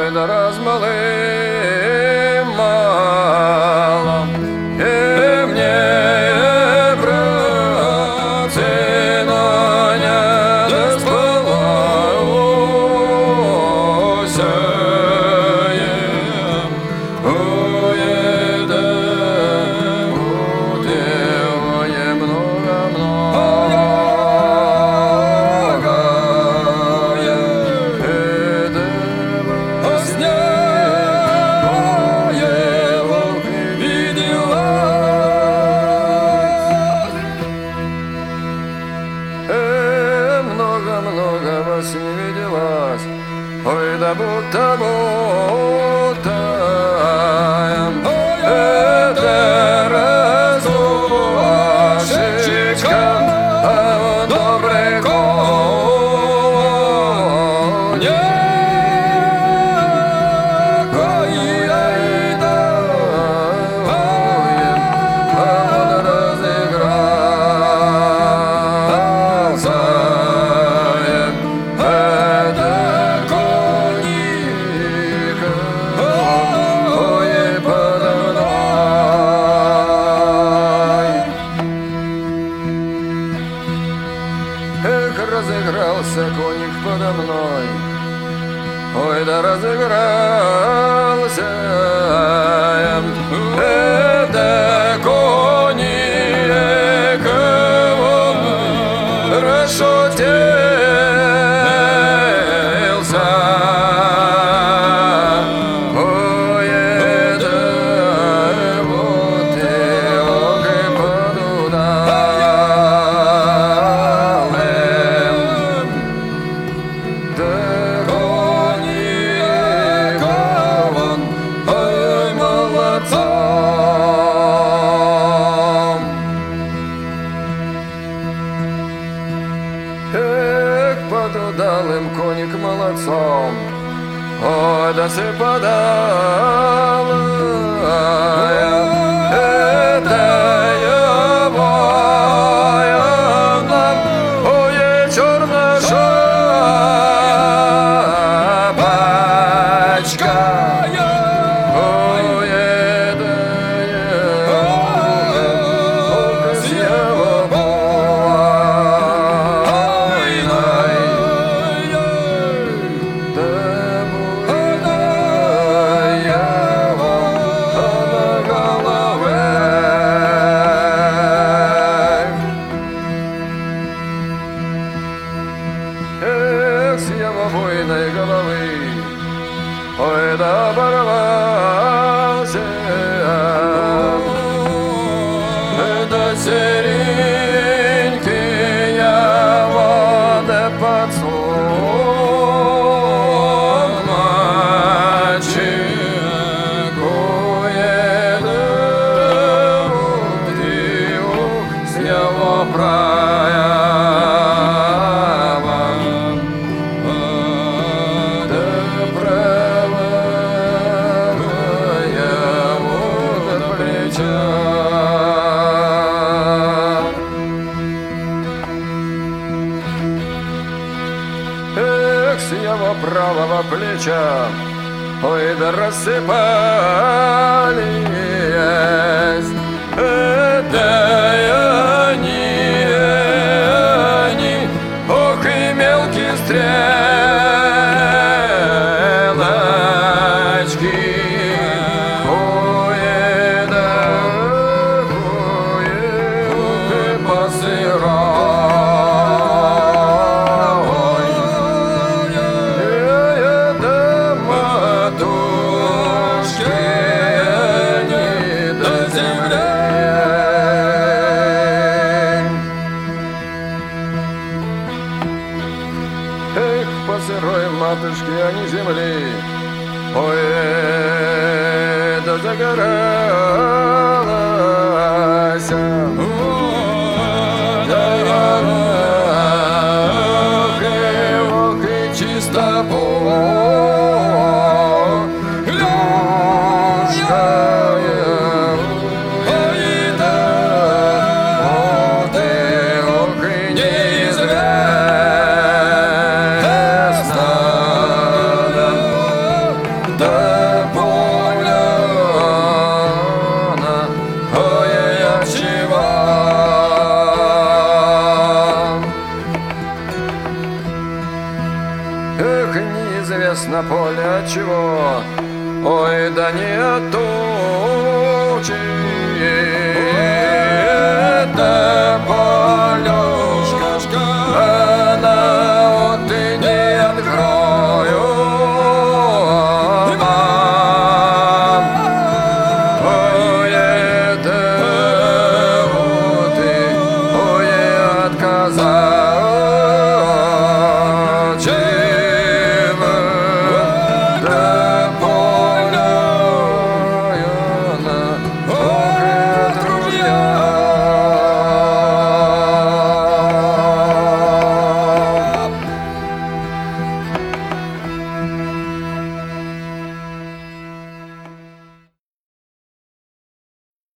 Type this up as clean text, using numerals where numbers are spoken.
ой, да размалы мало, и мне, братцы, но не доспалося, уеде, утевое много-много. Много вас не виделась, ой, да будто это разлучечка, а он добрый конь, кои айда, а он разыгрался. Эх, разыгрался коник подо мной, ой, да разыгрался. Это коник, он расшутился. Ой, это вот и оги подудал. Эх, подудал им коник молодцом, ой, да се подал. Это его, ой, черная шапочка. Эх, с его буйной головы, ой, да оборвался, это серенький я вода под солнышек, уеду, с его прая. Эх, с его правого плеча, ой, да рассыпались, это они, ох, и мелкие стрелочки. Эх, по сырой матушке, а не земли, ой, да загоралась, ох, и чисто полюшка, ой, да, вот и ох, и неизвестно. на поле чего? Ой, да не тучи.